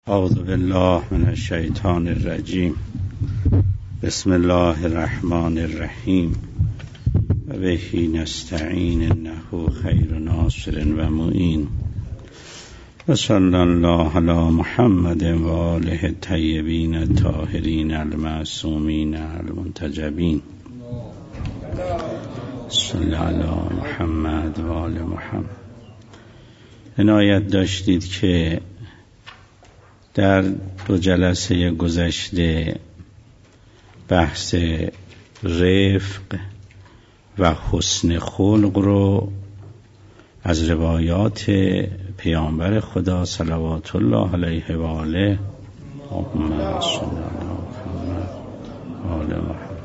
اعوذ بالله من الشیطان الرجیم. بسم الله الرحمن الرحیم و بهی نستعین انه خیر ناصر و معین و صلی الله علی محمد و آله الطیبین الطاهرین المعصومین المنتجبین. صلی علی محمد و آل محمد. عنایت داشتید که در 2 جلسه گذشته بحث رفق و حسن خلق رو از روایات پیامبر خدا صلوات الله علیه و آله محمد صلی الله علیه و آله محمد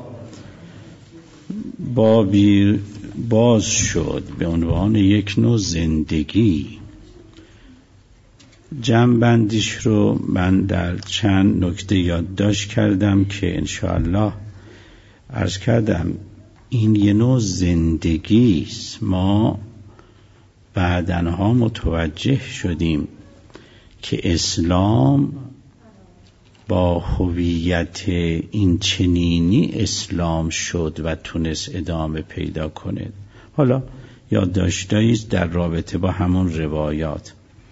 بابی باز شد به عنوان یک نوع زندگی. جمع‌بندیش رو من در چند نکته یادداشت کردم که انشاءالله عرض کردم این یه نوع زندگی است. ما بعدنها متوجه شدیم که اسلام با هویت این چنینی اسلام شد و تونست ادامه پیدا کنه. حالا یادداشتایی در رابطه با همون روایات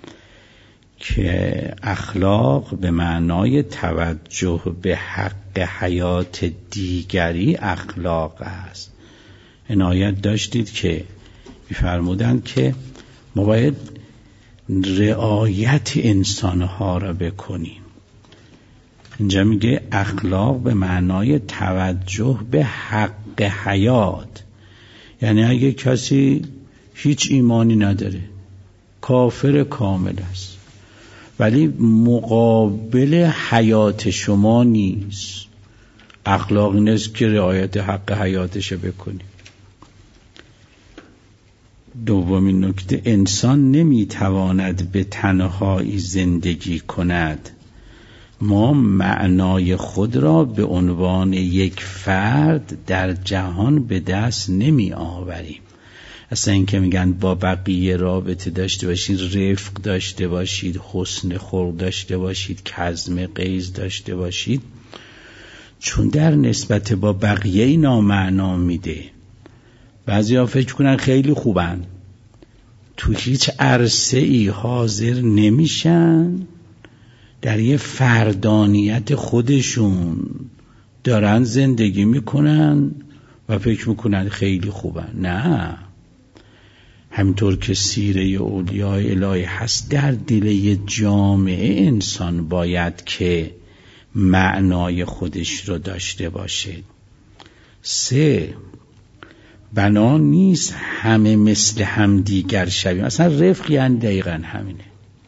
که اخلاق به معنای توجه به حق حیات دیگری اخلاق است. عنایت داشتید که می‌فرمودند که ما باید رعایت انسانها را بکنیم. اینجا میگه اخلاق به معنای توجه به حق حیات، یعنی اگه کسی هیچ ایمانی نداره، کافر کامل است، ولی مقابل حیات شما نیست، اخلاق نیست که رعایت حق حیاتش بکنی. دومین نکته، انسان نمیتواند به تنهایی زندگی کند. ما معنای خود را به عنوان یک فرد در جهان به دست نمی آوریم. اصلا این که میگن با بقیه رابطه داشته باشید، رفق داشته باشید، حسن خلق داشته باشید، کظم غیظ داشته باشید، چون در نسبت با بقیه نامعنا میده. بعضیا فکر کنن خیلی خوبن، تو هیچ عرصه ای حاضر نمیشن، در یه فردانیت خودشون دارن زندگی میکنن و فکر میکنن خیلی خوبن. نه، همینطور که سیره اولیاء الهی هست، در دل جامعه انسان باید که معنای خودش رو داشته باشه. 3 بنا نیست همه مثل هم دیگر شویم. اصلا رفق یعنی دقیقا همینه.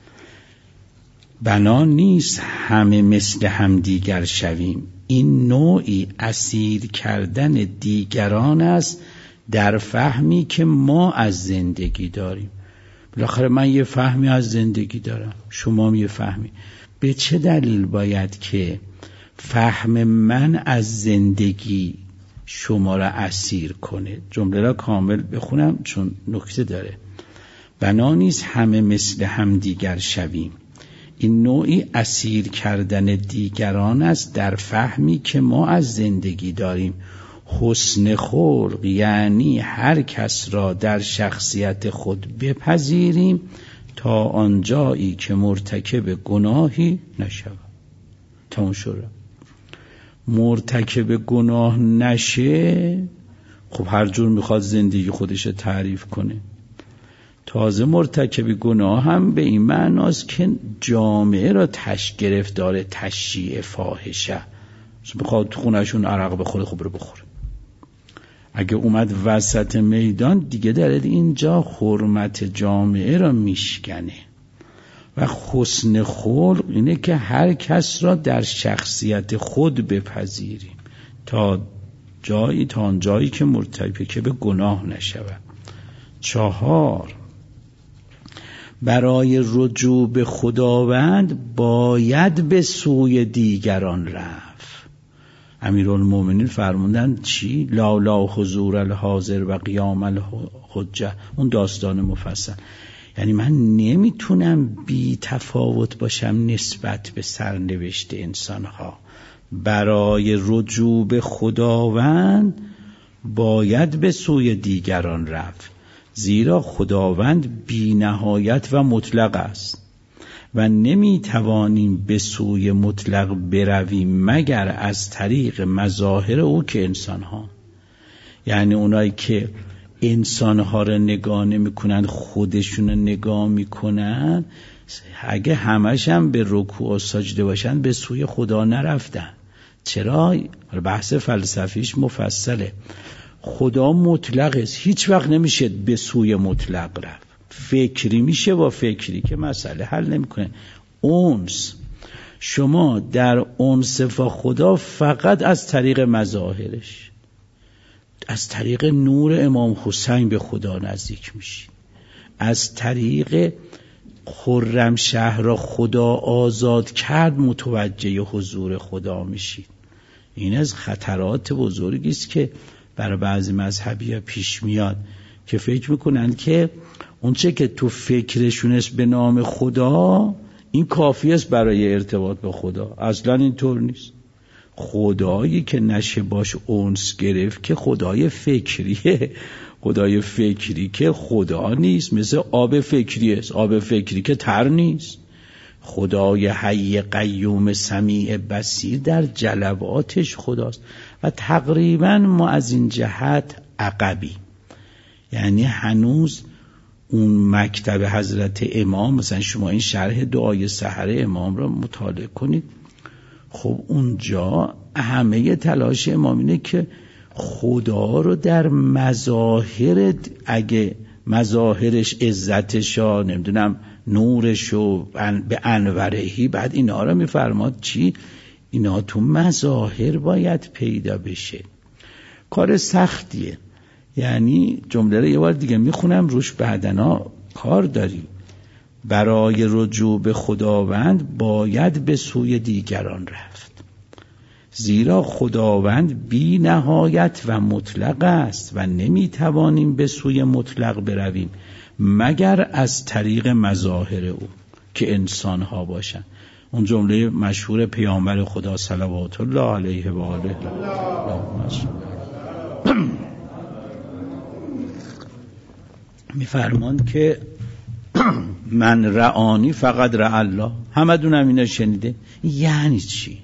بنا نیست همه مثل هم دیگر شویم. این نوعی اسیر کردن دیگران است در فهمی که ما از زندگی داریم. بالاخره من یه فهمی از زندگی دارم، شما هم یه فهمی. به چه دلیل باید که فهم من از زندگی شما را اسیر کنه؟ جمله را کامل بخونم چون نکته داره. بنا نیست همه مثل هم دیگر شویم. این نوعی اسیر کردن دیگران است در فهمی که ما از زندگی داریم. حسن خلق یعنی هر کس را در شخصیت خود بپذیریم تا آنجایی که مرتکب گناهی نشود. تمام شد. مرتکب گناه نشه، خب هر جور میخواد زندگی خودش تعریف کنه. تازه مرتکب گناه هم به این معناست که جامعه را گرفتار تشییع فاحشه، بخواد خونهشون عرق بخوره، خب رو بخوره. اگه اومد وسط میدان دیگه در اینجا حرمت جامعه را میشکنه. و حسن خلق اینه که هر کس را در شخصیت خود بپذیریم تا آن جایی که مرتکب گناه نشود. 4 برای رجوع به خداوند باید به سوی دیگران رفت. امیرالمومنین فرمودند چی؟ لا حضور الحاضر و قیام الحجه. اون داستان مفصل یعنی من نمیتونم بی تفاوت باشم نسبت به سرنوشت انسانها. برای رجوع به خداوند باید به سوی دیگران رفت، زیرا خداوند بی نهایت و مطلق است و نمیتوانیم به سوی مطلق برویم مگر از طریق مظاهر او که انسانها. یعنی اونایی که انسانها رو نگاه نمی‌کنن خودشون رو نگاه میکنن، اگه همش هم به رکوع و سجده باشن به سوی خدا نرفتن. چرا؟ بحث فلسفیش مفصله. خدا مطلق است، هیچ وقت نمیشه به سوی مطلق رفت. فکری میشه با فکری که مسئله حل نمیکنه. اونس، شما در اونس با خدا فقط از طریق مظاهرش، از طریق نور امام حسین به خدا نزدیک میشی، از طریق خرمشهر را خدا آزاد کرد متوجه حضور خدا میشید. این از خطرات بزرگی است که برای بعضی مذهبی‌ها پیش میاد که فکر میکنند که اونچه که تو فکرشون است به نام خدا این کافی است برای ارتباط با خدا. اصلا اینطور نیست. خدایی که نشه باش اونس گرفت که خدای فکریه. خدای فکری که خدا نیست، مثل آب فکری است. آب فکری که تر نیست. خدای حی قیوم سمیع بصیر در جلواتش خداست. و تقریبا ما از این جهت عقبی، یعنی هنوز اون مکتب حضرت امام، مثلا شما این شرح دعای سحر امام را مطالعه کنید، خب اونجا همه تلاش امام اینه که خدا رو در مظاهر، اگه مظاهرش عزتشا، نمیدونم نورشو به انورهی، بعد اینا رو میفرماد چی؟ اینا تو مظاهر باید پیدا بشه. کار سختیه. یعنی جمله رو یه بار دیگه میخونم روش بعدنا کار داریم. برای رجوع به خداوند باید به سوی دیگران رفت، زیرا خداوند بی نهایت و مطلق است و نمیتوانیم به سوی مطلق برویم مگر از طریق مظاهر او که انسانها باشند. اون جمله مشهور پیامبر خدا صلوات الله علیه و آله میفرمان که من رعانی فقط رع الله. همه دونم اینا شنیده. یعنی چی؟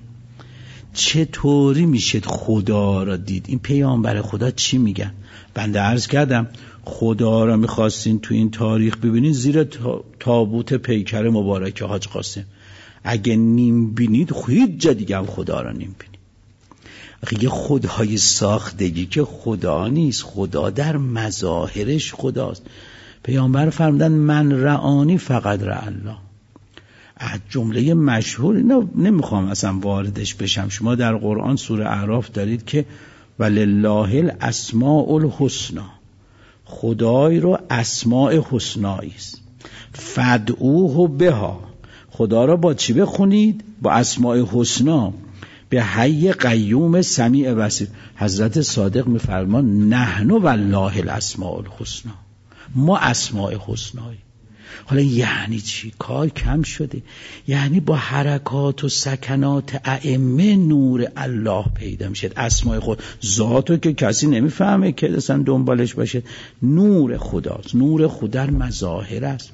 چطوری میشه خدا را دید؟ این پیامبر خدا چی میگن؟ بنده عرض کردم خدا را میخواستین تو این تاریخ ببینین زیر تابوت پیکر مبارک حاج قاسم. اگه نیم بینید هیچ جا دیگه هم خدا را نیم بینید. یه خدای ساختگی که خدا نیست، خدا در مظاهرش خداست. پیامبر فرمودن من رعانی فقط رع الله. از جمله مشهور، اینا نمیخوام اصلا واردش بشم، شما در قرآن سوره اعراف دارید که ولله الاسماء الحسنا، خدای رو اسماء حسنایی است، فدعوه بها، خدا رو با چی بخونید؟ با اسماء حسنا، به حی قیوم سمیع بصیر. حضرت صادق میفرمان نحن والله الاسماء الحسنا، ما اسماء حسنایی. حالا یعنی چی؟ کار کم شده. یعنی با حرکات و سکنات ائمه نور الله پیدا میشه. اسماء خود ذاتو که کسی نمیفهمه که اصلا دنبالش باشه، نور خداست. نور خدا در مظاهر است.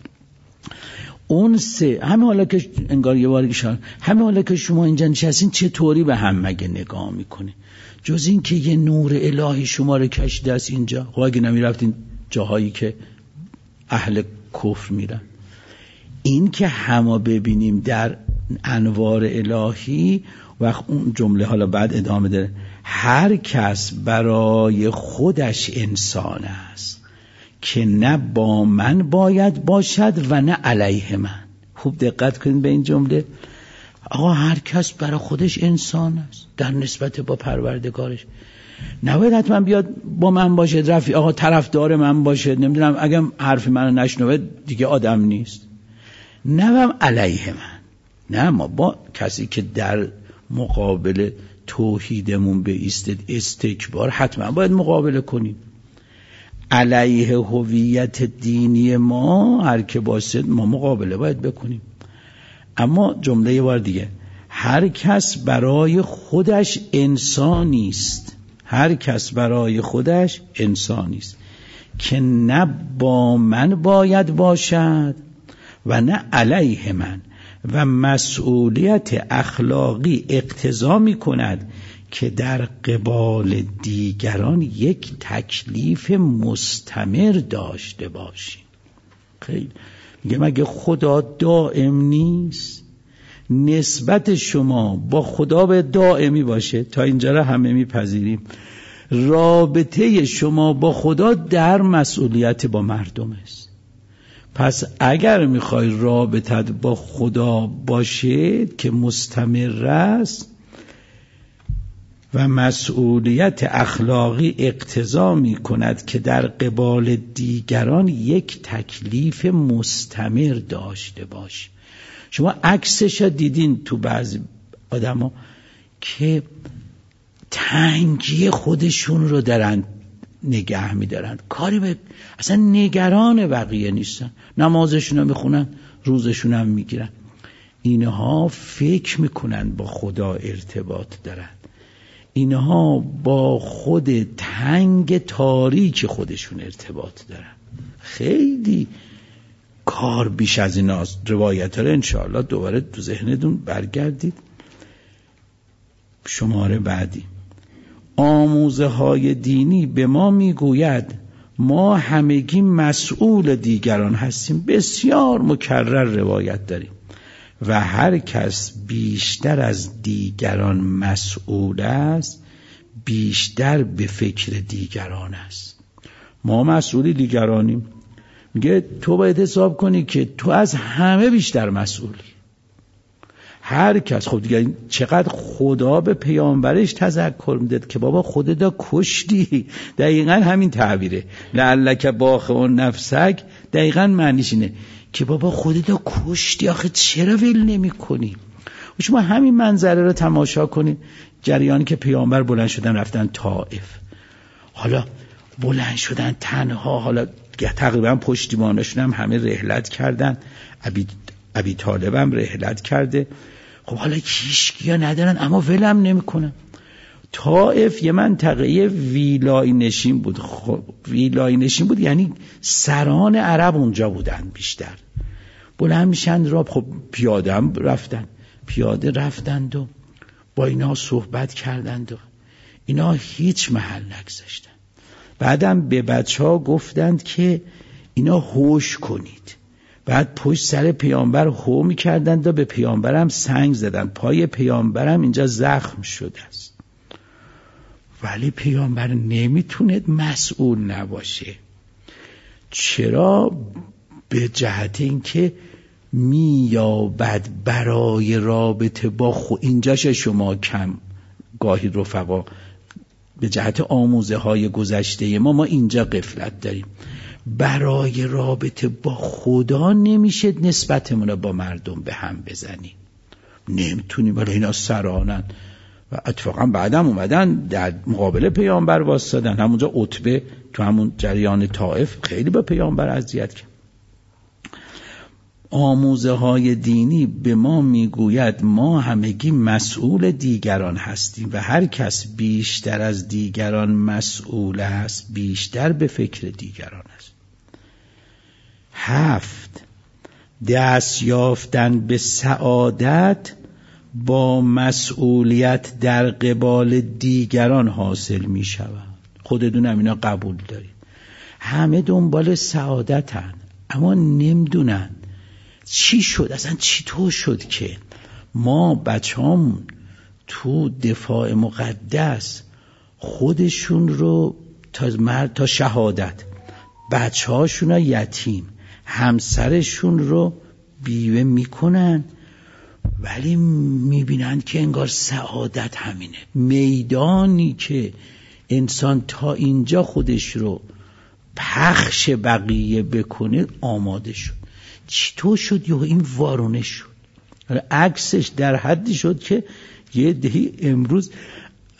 اون سه همه حالا که انگار یه بار اشاره، همه حالا که شما اینجا نشستین چطوری به هم مگه نگاه میکنه؟ جز این که یه نور الهی شما رو کشیده است اینجا. خب اگه نمیرفتین جاهایی که اهل کفر میرن، این که همه ببینیم در انوار الهی. وقت اون جمله حالا بعد ادامه داره، هر کس برای خودش انسان است که نه با من باید باشد و نه علیه من. خوب دقت کنید به این جمله. آقا هر کس برای خودش انسان است در نسبت با پروردگارش، نباید حتما بیاد با من باشه، رفیق آقا طرفدار من باشه، نمیدونم اگه حرف منو نشنوه دیگه آدم نیست، نه علیه من. نه، ما با کسی که در مقابل توحیدمون به استکبار حتما باید مقابله کنیم. علیه هویت دینی ما هر که باشه ما مقابله باید بکنیم. اما جمله یه بار دیگه، هر کس برای خودش انسانی است، هر کس برای خودش انسانی است که نه با من باید باشد و نه علیه من و مسئولیت اخلاقی اقتضا می کند که در قبال دیگران یک تکلیف مستمر داشته باشیم. خیلی میگه مگه خدا دائم نیست؟ نسبت شما با خدا به دائمی باشه، تا اینجا را همه میپذیریم. رابطه شما با خدا در مسئولیت با مردم است. پس اگر میخوای رابطت با خدا باشه که مستمر است و مسئولیت اخلاقی اقتضا می کند که در قبال دیگران یک تکلیف مستمر داشته باش. شما عکسش دیدین تو بعضی آدم ها که تنگی خودشون رو دارن نگه می دارن، کاری به اصلا نگران بقیه نیستن، نمازشون رو میخونن، روزشون هم میگیرن. اینها فکر میکنن با خدا ارتباط دارن، اینها با خود تنگ تاریک خودشون ارتباط دارن. خیلی کار بیش از این است. روایت ها رو انشاءالله دوباره تو ذهنتون برگردید. شماره بعدی، آموزه های دینی به ما میگوید ما همگی مسئول دیگران هستیم. بسیار مکرر روایت داریم و هر کس بیشتر از دیگران مسئول است بیشتر به فکر دیگران است. ما مسئولی دیگرانیم. میگه تو باید حساب کنی که تو از همه بیشتر مسئولی. هر کس، خب دیگه چقدر خدا به پیامبرش تذکر میداد که بابا خودت کشتی. دقیقاً همین تعبیره، لعلک باخع نفسک، دقیقاً معنیش اینه که بابا خودت کشتی، آخه چرا ول نمی کنی؟ شما همین منظره رو تماشا کنید، جریانی که پیامبر بلند شدن رفتن طائف، حالا بلند شدن تنها، حالا تقریبا پشتیبانشون هم همه رحلت کردن، ابی طالب هم رحلت کرده. خب حالا هیچکیا ندارن اما ولم نمیکنن. طائف یه منطقه ویلای نشین بود. خب ویلای نشین بود یعنی سران عرب اونجا بودن بیشتر. بلند میشن را، خب پیاده هم رفتن، پیاده رفتند و با اینا صحبت کردند و اینا هیچ محل نگذاشتن. بعدم به بچه‌ها گفتند که اینا هوش کنید. بعد پشت سر پیامبر هو می‌کردند و به پیامبرم سنگ زدند. پای پیامبرم اینجا زخم شده است. ولی پیامبر نمیتونه مسئول نباشه. چرا؟ به جهت اینکه میابد برای رابطه با اینجاش شما کم گاهی رفقا به جهت آموزه های گذشته ما اینجا غفلت داریم. برای رابطه با خدا نمیشه نسبتمون رو با مردم به هم بزنیم، نمیتونیم. ولی اینا سرانن و اتفاقا بعدم اومدن در مقابل پیامبر واسطادن. همونجا عتبه تو همون جریان طائف خیلی با پیامبر اذیت کرد. آموزه های دینی به ما میگوید ما همگی مسئول دیگران هستیم و هر کس بیشتر از دیگران مسئول است بیشتر به فکر دیگران است. 7. دست یافتن به سعادت با مسئولیت در قبال دیگران حاصل می شود. خودتون هم اینا قبول دارید. همه دنبال سعادتن اما نمیدونن چی شد، اصلا چطور شد که ما بچه‌هامون تو دفاع مقدس خودشون رو تا شهادت، بچه‌هاشون رو یتیم، همسرشون رو بیوه میکنن، ولی میبینن که انگار سعادت همینه. میدانی که انسان تا اینجا خودش رو پخش بقیه بکنه آماده شد. چطور شد یا این وارونه شد؟ عکسش در حدی شد که یه دهی امروز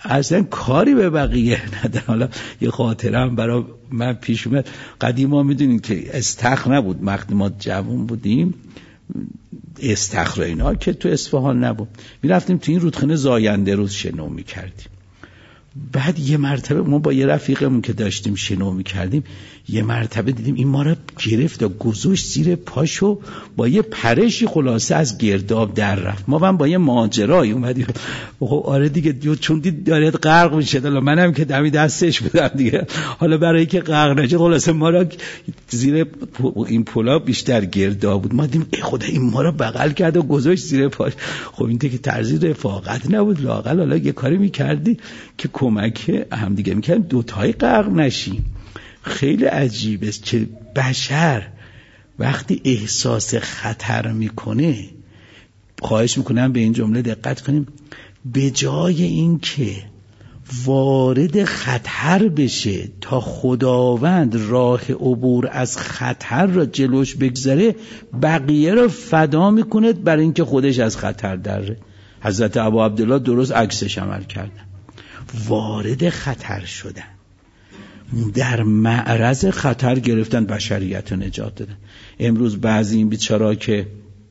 اصلا کاری به بقیه ندارن. حالا یه خاطره هم برای من پیش اومد. قدیما میدونین که استخر نبود، وقتی ما جوان بودیم استخر اینا که تو اصفهان نبود، میرفتیم تو این رودخانه زاینده رود شنا میکردیم. بعد یه مرتبه ما با یه رفیقمون که داشتیم شنا میکردیم، یه مرتبه دیدیم این ما رو گرفت و گذاشت زیر پاشو، با یه پرشی خلاصه از گرداب در رفت. ما هم با یه ماجرایی اومدیم. آره دیگه، چون دید داره غرق میشه، منم که دمی دستش بودم دیگه، حالا برای که غرق نشه خلاصه ما رو زیر این پلا بیشتر گرداب بود. ما دیدیم ای خدا این ما رو بغل کرد و گذاشت زیر پاش. خب این دیگه طرز رفاقت نبود، لااقل حالا یه کاری میکردی که کمک هم دیگه میکردیم دوتایی غرق نشیم. خیلی عجیبه که بشر وقتی احساس خطر میکنه، خواهش میکنم به این جمله دقت کنیم، به جای این که وارد خطر بشه تا خداوند راه عبور از خطر را جلوش بگذاره، بقیه را فدا میکنه برای اینکه خودش از خطر دره. حضرت ابو عبدالله درست عکسش عمل کردن، وارد خطر شدن، در معرض خطر گرفتن، بشریت رو نجات دادن. امروز بعضی این بیچارا که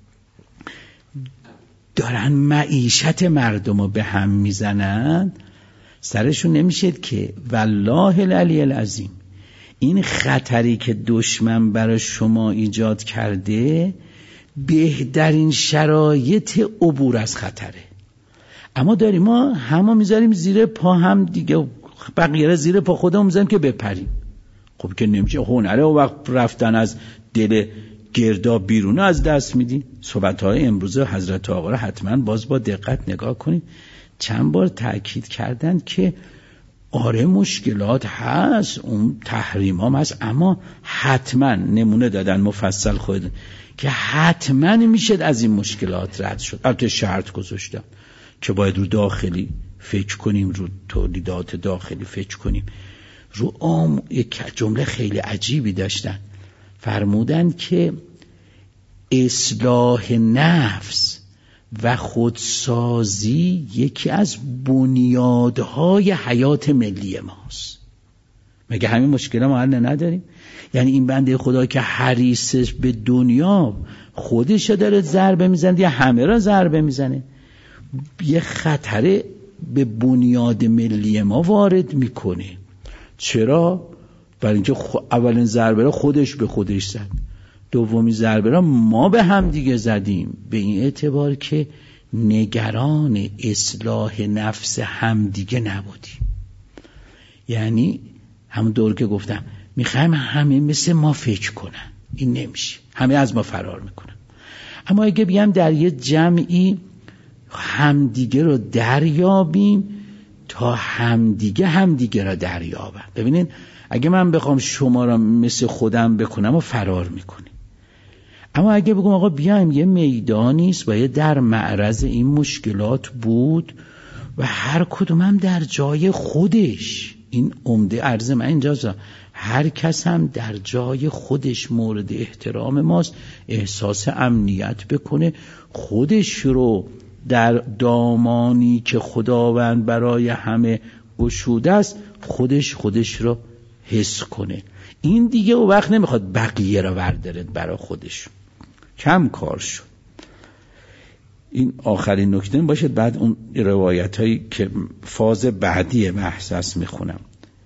دارن معیشت مردم رو به هم میزنن، سرشون نمیشد که والله العلی العظیم این خطری که دشمن برای شما ایجاد کرده بهترین شرایط عبور از خطره. اما داریم ما همه میذاریم زیر پا هم دیگه، بقیه را زیر پا خودمون میذاریم که بپریم. خب که نمیشه، هنره و وقت رفتن از دل گرداب بیرون از دست میدیم. صحبت‌های امروز حضرت آقا را حتما باز با دقت نگاه کنید. چند بار تأکید کردن که آره مشکلات هست، اون تحریم هم هست، اما حتما نمونه دادن مفصل خود که حتما میشه از این مشکلات رد شد. البته شرط گذاشتم که باید رو داخلی فکر کنیم، رو تولیدات داخلی فکر کنیم. رو یک جمله خیلی عجیبی داشتن، فرمودن که اصلاح نفس و خودسازی یکی از بنیادهای حیات ملی ماست. مگه همین مشکل ما حل نداریم؟ یعنی این بنده خدا که حریصش به دنیا خودش داره ضربه میزنه یا همه را ضربه میزنه، یه خطر به بنیاد ملی ما وارد میکنه. چرا؟ برای اینکه اولین ضربه را خودش به خودش زد، دومی ضربه را ما به هم دیگه زدیم، به این اعتبار که نگران اصلاح نفس هم دیگه نبودیم. یعنی همون دور که گفتم میخوایم همه مثل ما فکر کنن، این نمیشه، همه از ما فرار میکنن. اما اگه بیام در یه جمعی همدیگه رو دریابیم تا همدیگه رو دریابن. ببینین اگه من بخوام شما رو مثل خودم بکنم و فرار میکنیم، اما اگه بگم آقا بیایم یه میدانی است و یه در معرض این مشکلات بود و هر کدوم هم در جای خودش، این عمده عرض من اینجاست، هر کس هم در جای خودش مورد احترام ماست، احساس امنیت بکنه، خودش رو در دامانی که خداوند برای همه گشوده است خودش رو حس کنه. این دیگه او وقت نمیخواد بقیه رو وردارد برای خودش، کم کار شد. این آخرین نکته باشه، بعد اون روایت هایی که فاز بعدی بحث میخونم.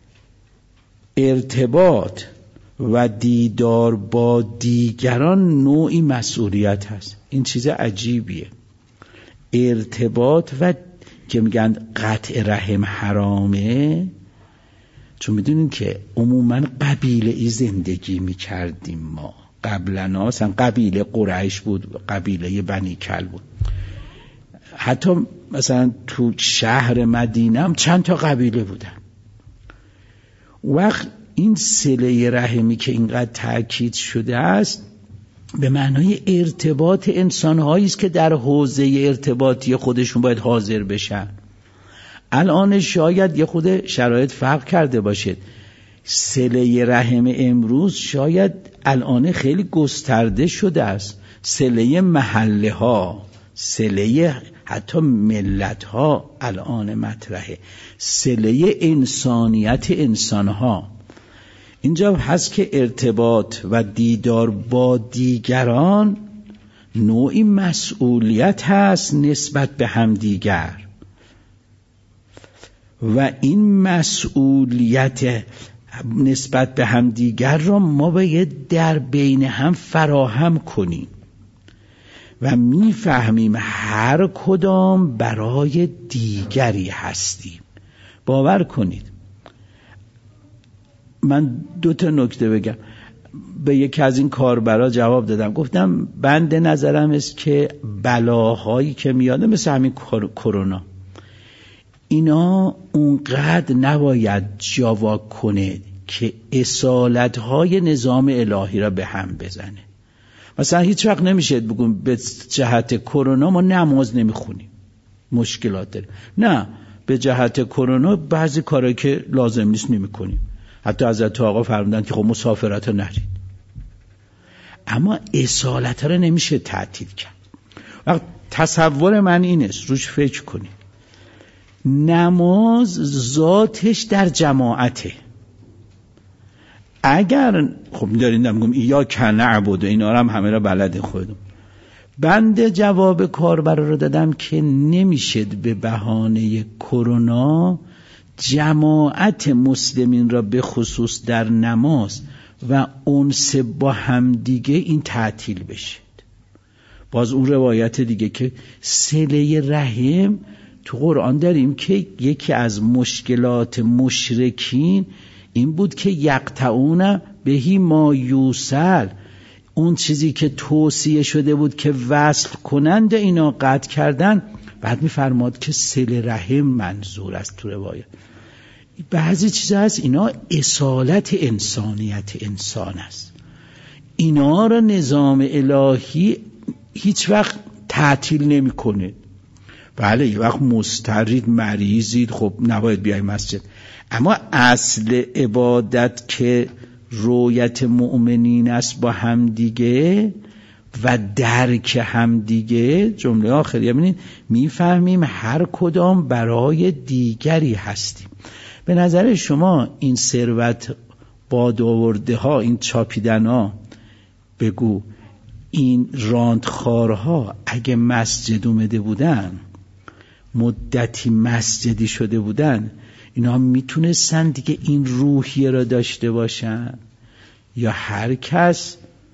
ارتباط و دیدار با دیگران نوعی مسئولیت هست. این چیز عجیبیه. ارتباط و که میگن قطع رحم حرامه، چون میدونین که عموما قبیله ای زندگی میکردیم ما قبلا، مثلا قبیله قریش بود، قبیله بنی کل بود، حتی مثلا تو شهر مدینه هم چند تا قبیله بودن. وقت این صله رحمی که اینقدر تأکید شده است به معنای ارتباط انسان‌هایی است که در حوزه ارتباطی خودشون باید حاضر بشن. الان شاید یه خود شرایط فرق کرده باشه، صله رحم امروز شاید الان خیلی گسترده شده است، صله محله ها، صله حتی ملت ها الان مطرحه، صله انسانیت انسان ها. اینجا هست که ارتباط و دیدار با دیگران نوعی مسئولیت هست نسبت به همدیگر و این مسئولیت نسبت به همدیگر را ما باید در بین هم فراهم کنیم و میفهمیم هر کدام برای دیگری هستیم. باور کنید من 2 نکته بگم. به یکی از این کاربرا جواب دادم، گفتم بنده نظرم است که بلاهایی که میاده مثل همین کرونا اینا اونقدر نباید جاوا کنه که اصالت‌های نظام الهی را به هم بزنه. مثلا هیچ وقت نمیشه بگم به جهت کرونا ما نماز نمیخونیم، مشکلات داریم. نه، به جهت کرونا بعضی کارهایی که لازم نیست نمیکنیم. حتی حضرت آقا فرمودن که خب مسافرت رو نرید. اما اصالت رو نمیشه تعطیل کرد. وقت تصور من این است، روش فکر کنید. نماز ذاتش در جماعته. اگر خب می‌دارین میگم یا نعبد و اینا رو هم همه را بلد خودم. بنده جواب کاربر رو دادم که نمیشه به بهانه کرونا جماعت مسلمین را به خصوص در نماز و انس با هم دیگه این تعطیل بشه. باز اون روایت دیگه که صله رحم تو قرآن داریم که یکی از مشکلات مشرکین این بود که یقطعون بهی ما یوصل، اون چیزی که توصیه شده بود که وصل کنند اینا قطع کردن. بعد میفرماد که صله رحم منظور است تو روایت. بعضی چیزا هست اینا اصالت انسانیت انسان است، اینا را نظام الهی هیچ وقت تعطیل نمیکنه. بله یه وقت مضطرید مریضید خب نباید بیای مسجد، اما اصل عبادت که رویت مؤمنین است با همدیگه و درک همدیگه، جمله آخری ببینید میفهمیم هر کدام برای دیگری هستیم. به نظر شما این ثروت باد آورده ها، این چاپیدن ها، بگو این راندخارها اگه مسجد اومده بودن، مدتی مسجدی شده بودن، اینا میتونستن دیگه این روحیه را داشته باشن؟ یا هر کس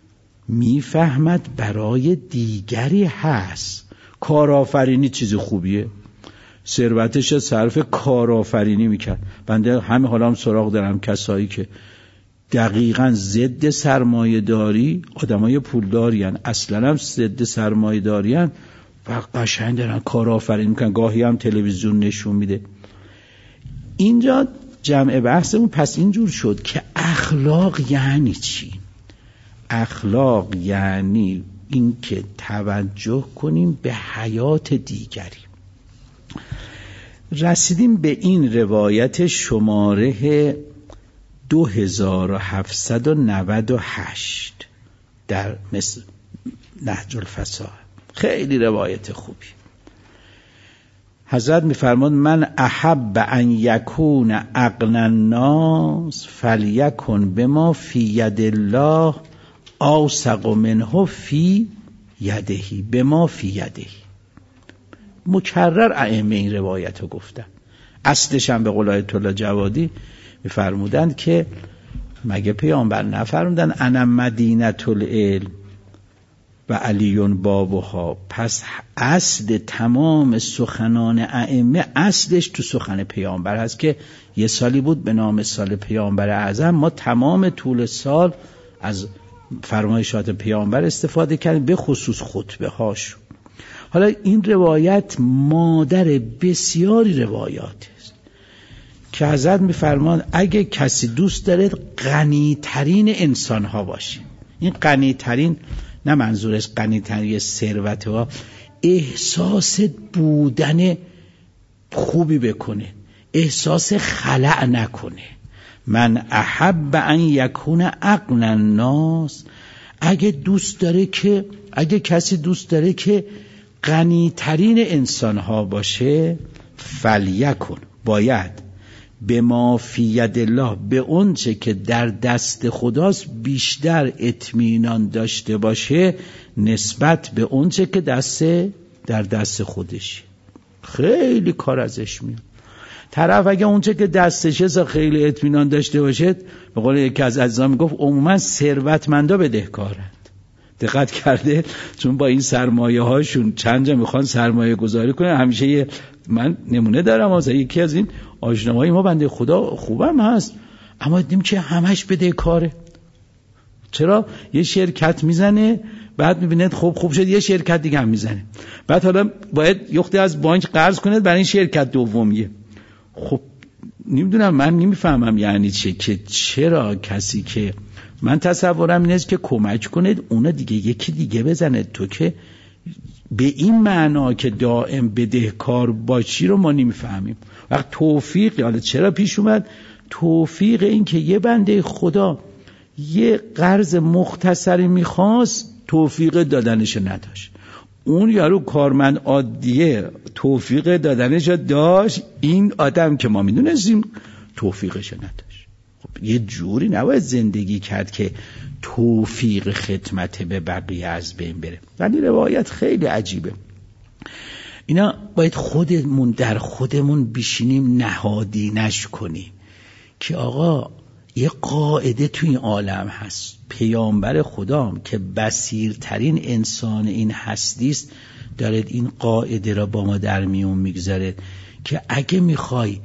میفهمد برای دیگری هست؟ کارآفرینی چیز خوبیه، ثروتش صرف کارآفرینی میکرد. بنده همه حالا هم سراغ دارم کسایی که دقیقاً ضد سرمایه داری، آدمای پولداری هن، اصلا هم ضد سرمایه داری هن و قشنگ دارن کارآفرینی میکنن، گاهی هم تلویزیون نشون میده. اینجا جمع بحثمون پس اینجور شد که اخلاق یعنی چی؟ اخلاق یعنی این که توجه کنیم به حیات دیگری. رسیدیم به این روایت شماره 2798 در نهج الفصاحه. خیلی روایت خوبی. حضرت میفرماد من احب ان یکون اغنی الناس فلیکن بما فی ید الله اوثق منه فی یده، بما فی یده. مکرر ائمه این روایت رو گفتن. اصلش هم به قول آیت الله جوادی میفرمودند که مگه پیامبر نفرمودن انا مدینه العلم و علیون بابها؟ پس اصل تمام سخنان ائمه اصلش تو سخن پیامبر هست که یه سالی بود به نام سال پیامبر اعظم، ما تمام طول سال از فرمایشات پیامبر استفاده کردیم، به خصوص خطبه هاشو. حالا این روایت مادر بسیاری روایات است که حضرت میفرمان اگه کسی دوست داره غنی ترین انسان ها باشه، این غنی ترین نه منظورش غنی ترین ثروت ها، احساس بودن خوبی بکنه، احساس خلأ نکنه. من احب ان یکون اغنی الناس، اگه کسی دوست داره که غنی ترین انسان ها باشه، فلیکن، باید به ما فی ید الله، به اون چه که در دست خداست بیشتر اطمینان داشته باشه نسبت به اون چه که در دست خودشه. خیلی کار ازش میاد. طرف اگه اون چه که دستشه خیلی اطمینان داشته باشه، به قول یکی از عزیزان میگفت عموما ثروتمندا بدهکارند. دقت کرده؟ چون با این سرمایه هاشون چند جا میخوان سرمایه گذاری کنن. همیشه من نمونه دارم از یکی از این آشناهای ما، بنده خدا خوبم هست اما دیدیم که همش بدهکاره. چرا؟ یه شرکت میزنه بعد میبینید خوب شد یه شرکت دیگه هم میزنه، بعد حالا باید یخته از بانک قرض کنه برای این شرکت دومیه. خب نمیدونم، من نمیفهمم یعنی که چرا کسی که من تصورم اینه که کمک کنید اونا دیگه یکی دیگه بزنه، تو که به این معنا که دائم بدهکار باشی رو ما نمیفهمیم. وقت توفیق، حالا چرا پیش اومد توفیق این که یه بنده خدا یه قرض مختصری میخواست توفیق دادنش نداشت، اون یارو کارمند عادیه توفیق دادنش داشت، این آدم که ما میدونستیم توفیقش نداشت. خب یه جوری نباید زندگی کرد که توفیق خدمت به بقیه از بین بره. ولی روایت خیلی عجیبه. اینا باید خودمون در خودمون بشینیم نهادینش کنیم که آقا یه قاعده توی این عالم هست، پیامبر خدام که بصیرترین انسان این هستیست دارد این قاعده را با ما در میون میگذارد که اگه میخوای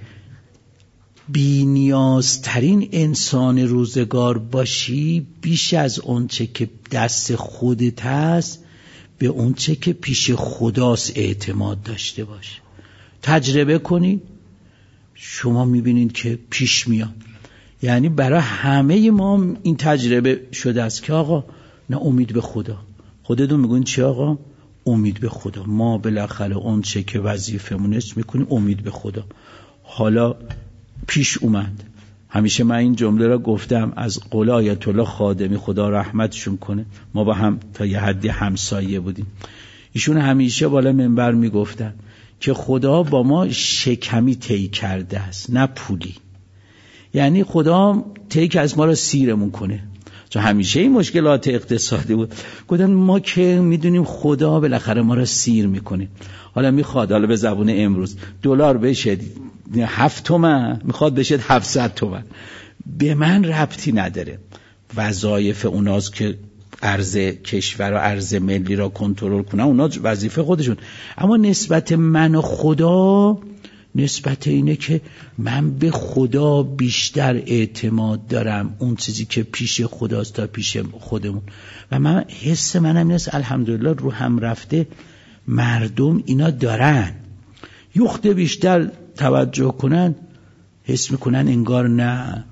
بی‌نیازترین انسان روزگار باشی، بیش از اون چه که دست خودت هست به اون چه که پیش خداست اعتماد داشته باش. تجربه کنید شما میبینید که پیش میاد. یعنی برای همه ما این تجربه شده است که آقا نه، امید به خدا. خودتون میگوین چی آقا؟ امید به خدا. ما بالاخره اون چه که وظیفمون است میکنیم، امید به خدا. حالا پیش اومد، همیشه من این جمله را گفتم از قول آیت الله خادمی خدا رحمتشون کنه، ما با هم تا یه حدی همسایه بودیم. ایشون همیشه بالا منبر میگفتن که خدا با ما شکمی طی کرده است نه پولی. یعنی خدا طی که از ما را سیرمون کنه، چون همیشه این مشکلات اقتصادی بود. گفتن ما که میدونیم خدا بالاخره ما را سیر میکنه. حالا میخواد، حالا به زبون امروز دلار بشه 7 تومن، میخواد بشه 700 تومن، به من ربطی نداره. وظایف اوناست که ارز کشور و ارز ملی را کنترل کنن، اونا وظیفه خودشون. اما نسبت من و خدا، نسبت اینه که من به خدا بیشتر اعتماد دارم، اون چیزی که پیش خداست تا پیش خودمون. و من حس منم اینست الحمدلله رو هم رفته مردم اینا دارن، یخته بیشتر توجه کنن حس میکنن انگار نه.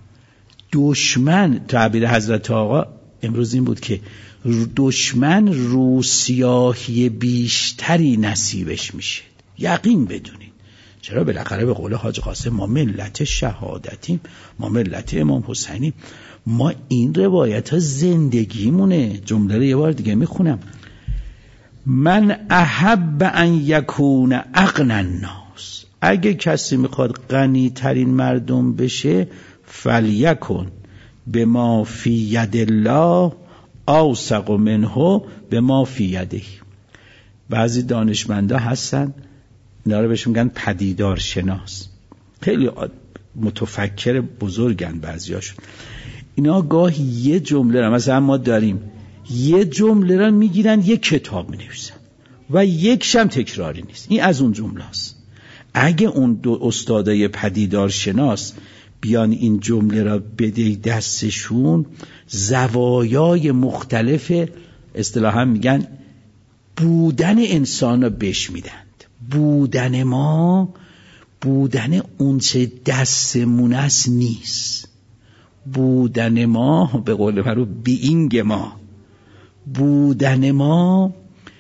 دشمن، تعبیر حضرت آقا امروز این بود که دشمن روسیاهی بیشتری نصیبش میشه. یقین بدونید. چرا؟ بالاخره به قول حاج قاسم ما ملت شهادتیم، ما ملت امام حسینیم. ما این روایت ها زندگیمونه. جمله رو یه بار دیگه میخونم: من احب ان یکون اغنی الناس، اگه کسی میخواد غنی ترین مردم بشه، فلیکن بما فی ید الله اوثق منه بما فی یده. بعضی دانشمندا هستن اینا رو بهشون میگن پدیدار شناس، خیلی متفکر بزرگن بعضیاشون. اینا گاهی یه جمله را، مثلا ما داریم یه جمله را میگیرن یه کتاب مینویسن و یکش هم تکراری نیست، این از اون جمله است. اگه اون دو استادای پدیدار شناس بیان این جمله را بده دستشون، زوایای مختلف اصطلاحا میگن بودن انسان را بهش میدند. بودن ما، بودن اون چه دستمون است نیست. بودن ما به قول معروف بیینگ ما، بودن ما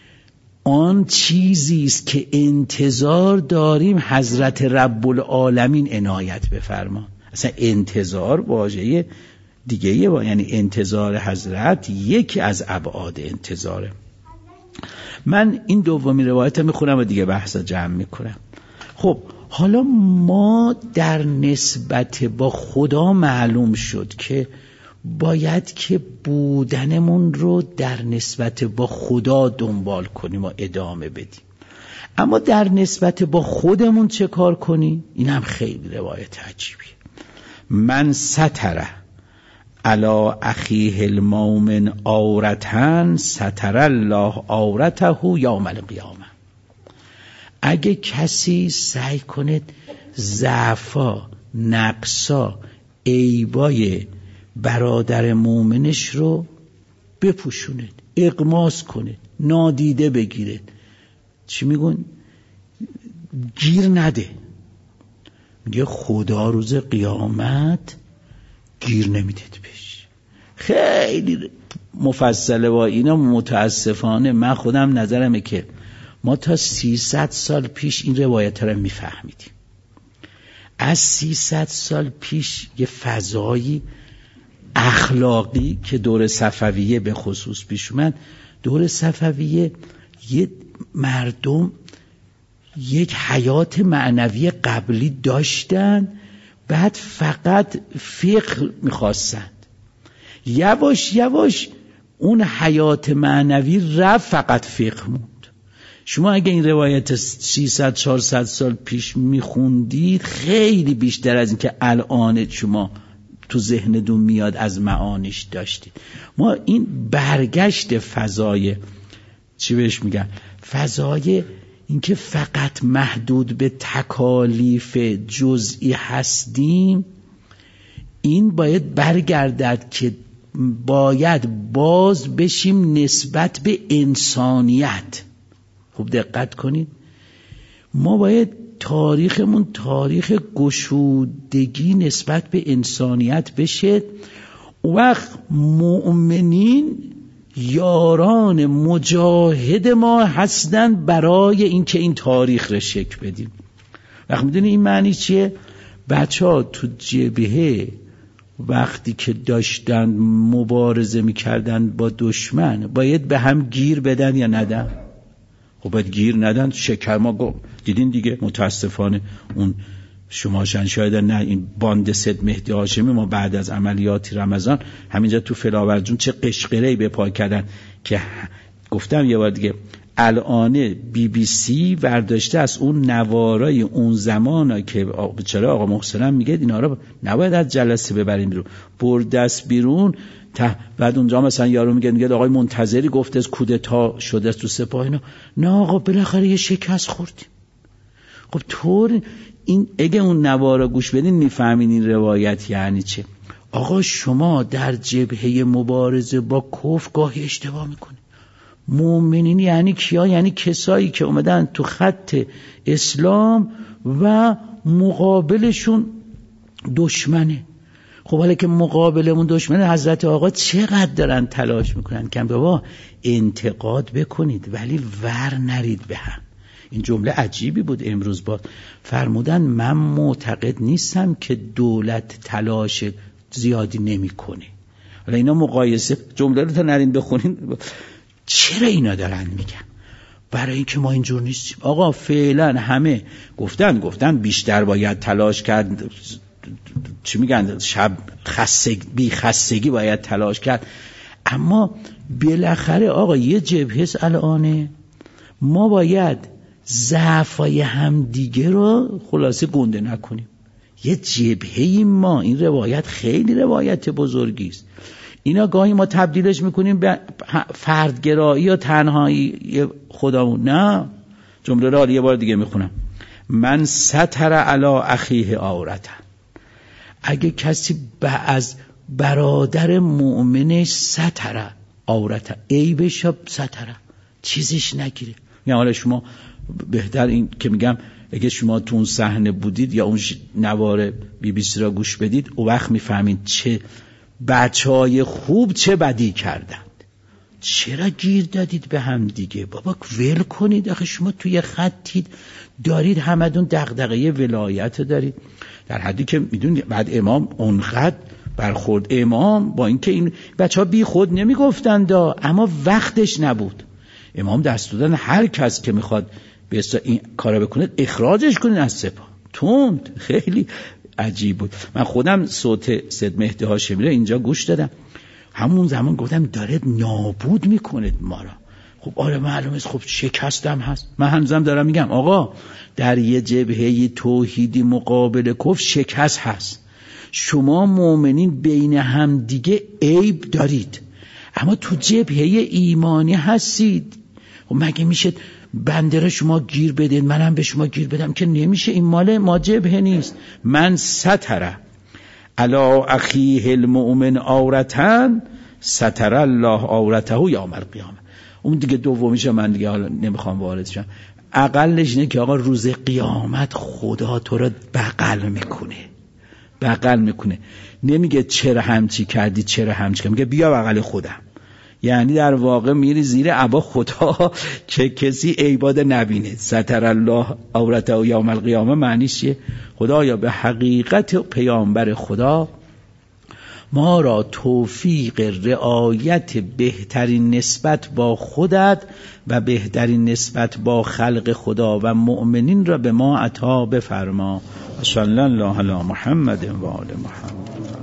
آن چیزی است که انتظار داریم حضرت رب العالمین عنایت بفرما. اصلا انتظار واژه دیگه یعنی انتظار حضرت یکی از ابعاد انتظاره. من این دومی روایت میخونم و دیگه بحث جمع میکنم. خب حالا ما در نسبت با خدا معلوم شد که باید که بودنمون رو در نسبت با خدا دنبال کنیم و ادامه بدیم. اما در نسبت با خودمون چه کار کنیم؟ این هم خیلی روایت عجیبیه. من ستره علی اخیه المؤمن عورتن ستر الله عورته یوم القیامه. اگه کسی سعی کنه ضعفا، نقصا، عیبای برادر مؤمنش رو بپوشونه، اغماس کنه، نادیده بگیره، چی میگن؟ گیر نده. میگه خدا روز قیامت گیر نمیدید بهش. خیلی مفصله با اینا. متاسفانه من خودم نظرمه که ما تا 300 سال پیش این روایت رو میفهمیدیم. از 300 سال پیش یه فضایی اخلاقی که دور صفویه به خصوص پیش اومد. دور صفویه یه مردم یک حیات معنوی قبلی داشتن، بعد فقط فقه میخواستند. یواش یواش اون حیات معنوی رفت، فقط فقه موند. شما اگه این روایت 300-400 سال پیش میخوندید خیلی بیشتر از این که الان شما تو ذهنتون میاد از معانیش داشتید. ما این برگشت فضای چی بهش میگن؟ فضای اینکه فقط محدود به تکالیف جزئی هستیم، این باید برگردد که باید باز بشیم نسبت به انسانیت. خوب دقت کنید، ما باید تاریخمون تاریخ گشودگی نسبت به انسانیت بشه. وقت مؤمنین یاران مجاهد ما هستن برای اینکه این تاریخ رو شکل بدیم. وقت میدونی این معنی چیه؟ بچه‌ها تو جبهه وقتی که داشتن مبارزه میکردن با دشمن باید به هم گیر بدن یا ندن؟ خب باید گیر ندن. شکر ما دیدین دیگه، متاسفانه اون شما شاید نه این باند سید مهدی هاشمی ما بعد از عملیات رمضان همینجا تو فلاورجون چه قشقره‌ای به پا کردن که گفتم یه بار دیگه الان BBC برداشته از اون نوارای اون زمانا که چرا آقا محسنم میگه اینا رو نباید از جلسه ببریم بیرون، برد دست بیرون. بعد اونجا مثلا یارو میگه آقای منتظری گفته از کودتا شده تو سپاه اینا. نه آقا بالاخره یه شکست خوردیم. خب طور این اگه اون نوارا گوش بدین میفهمین این روایت یعنی چه. آقا شما در جبهه مبارزه با کفر گاهی اشتباه میکنید. مؤمنین یعنی کیا؟ یعنی کسایی که اومدن تو خط اسلام و مقابلشون دشمنه. خب حالا که مقابلمون دشمنه، حضرت آقا چقدر دارن تلاش میکنن که بابا انتقاد بکنید ولی ور نرید به هم. این جمله عجیبی بود امروز با فرمودن من معتقد نیستم که دولت تلاش زیادی نمیکنه. حالا اینا مقایسه جمله رو تا نرین بخونین. چرا اینا دارن میگن؟ برای اینکه ما اینجور نیستیم. آقا فعلا همه گفتن بیشتر باید تلاش کرد، چی میگن، شب بی خستگی باید تلاش کرد. اما بالاخره آقا یه جبهه الانه، ما باید ضعفای هم دیگه رو خلاصه گنده نکنیم. یه جبهه ما. این روایت خیلی روایت بزرگی است. اینا گاهی ما تبدیلش میکنیم به فردگرایی یا تنهایی خودمون. نه، جمله رو یه بار دیگه میخونم. من ستر علی اخیه عورته. اگه کسی از برادر مؤمنش ستره عورته، عیبش ستره، چیزش نگیره. یعنی حالا شما بهتر این که میگم اگه شما تو اون صحنه بودید یا اون نوار BBC را گوش بدید، اون وقت میفهمید چه بچهای خوب چه بدی کردند. چرا گیر دادید به هم دیگه؟ بابا ول کنید. آخه شما توی خطید دارید، همدون دغدغه ولایت دارید، در حدی که میدونید بعد امام اونقدر برخورد امام با اینکه این بچه‌ها بی خود نمیگفتند اما وقتش نبود. امام دست دادن هر کس که میخواد به اصطلاح این کارا بکنه اخراجش کنین از سپاه. تند، خیلی عجیب بود. من خودم صوت سید مهدی هاشمی رو اینجا گوش دادم، همون زمان گفتم داره نابود میکنه ما را. خب آره معلومه، خب شکستم هست. من هنوزم دارم میگم آقا در یه جبهه توحیدی مقابل کفر شکست هست. شما مؤمنین بین هم دیگه عیب دارید، اما تو جبهه ایمانی هستید. خب مگه میشه بنده شما گیر بدین منم به شما گیر بدم؟ که نمیشه، این مال ما جبهه نیست. من ستره علا اخیه المؤمن عورتن ستر الله عورته یوم القیامه. اون دیگه دومیش من دیگه حالا نمیخوام وارد شم. اقلش اینه که آقا روز قیامت خدا تو رو بغل میکنه. نمیگه چرا همچی کردی، چرا همچی کردی، میگه بیا بغل خودم. یعنی در واقع میری زیر عبا خدا که کسی عیباد نبینه. ستر الله عورته یوم القیامه معنیش چیه؟ خدایا به حقیقت پیامبر خدا ما را توفیق رعایت بهترین نسبت با خودت و بهترین نسبت با خلق خدا و مؤمنین را به ما عطا بفرما. صلی الله علی محمد و آل محمد.